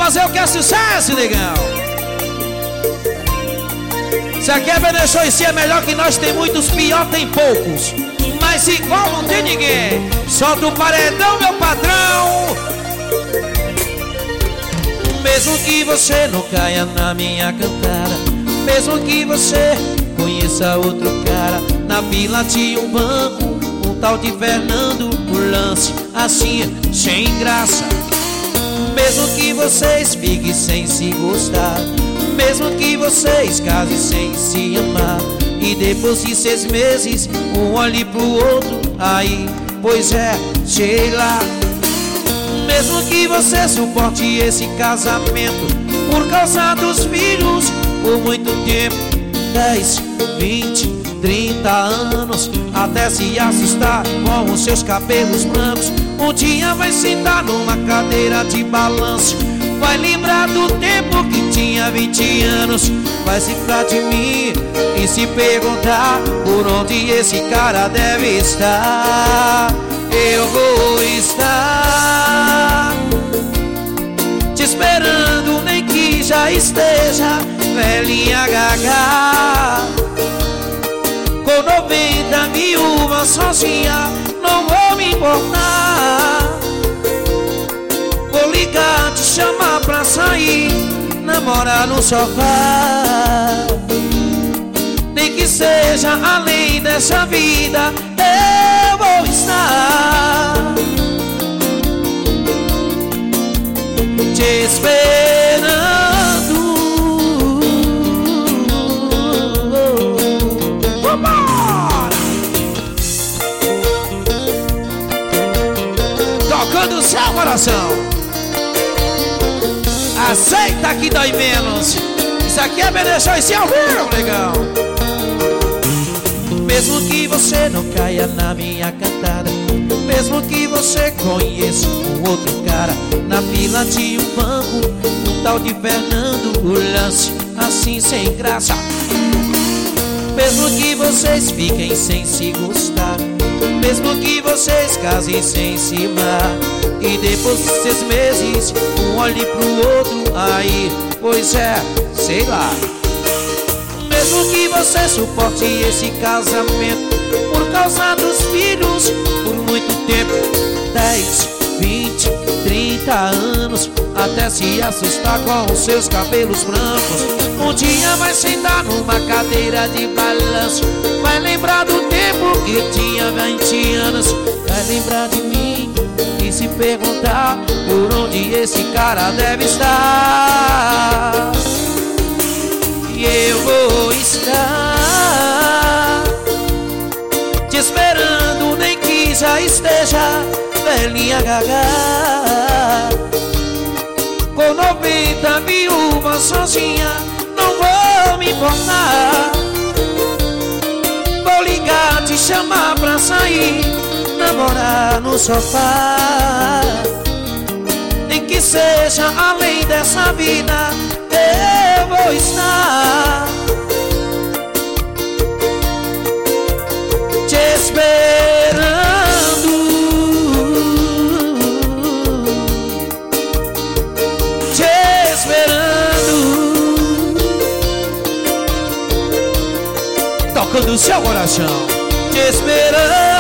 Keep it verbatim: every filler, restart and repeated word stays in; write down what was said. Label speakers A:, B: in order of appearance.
A: fazer o que é sucesso, negão. Se aqui é Benechô e se é melhor que nós, tem muitos, pior tem poucos. Mas igual não tem ninguém. Solta o paredão, meu patrão. Mesmo que você não caia na minha cantada, mesmo que você conheça outro cara, na fila tinha um banco, um tal de Fernando, o lance assim, sem graça. Mesmo que vocês fiquem sem se gostar, mesmo que vocês casem sem se amar, e depois de seis meses um olhe pro outro, aí, pois é, sei lá. Mesmo que você suporte esse casamento por causa dos filhos por muito tempo, dez, vinte, trinta anos, até se assustar com os seus cabelos brancos. Um dia vai sentar numa cadeira de balanço, vai lembrar do tempo que tinha vinte anos, vai se lembrar de mim e se perguntar por onde esse cara deve estar. Eu vou estar te esperando, nem que já esteja velhinha gaga, com noventa viúvas sozinha, não vou me importar. Vou ligar, te chamar pra sair, namorar no sofá. Nem que seja além dessa vida, eu vou estar te esperando. Vambora! Tocando o seu coração. Aceita que dói menos. Isso aqui é Benechô e se ouviram, legal. Mesmo que você não caia na minha cantada, mesmo que você conheça um outro cara, na fila de um banco, um tal de Fernando, o lance assim sem graça. Mesmo que vocês fiquem sem se gostar, mesmo que vocês casem sem se amar, e depois de seis meses um olhe pro outro, aí, pois é, sei lá. Mesmo que você suporte esse casamento por causa dos filhos por muito tempo, dez, vinte, trinta anos, até se assustar com os seus cabelos brancos. Um dia vai sentar numa cadeira de balanço, vai lembrar do tempo que tinha vinte anos, vai lembrar de mim e se perguntar por onde esse cara deve estar. E eu vou estar te esperando, nem que já esteja velhinha gaga, com noventa viúvas sozinha, não vou me importar. Vou ligar, te chamar pra sair, namorar no sofá. Nem que seja além dessa vida, eu vou estar te esperando, te esperando, tocando o seu coração, te esperando.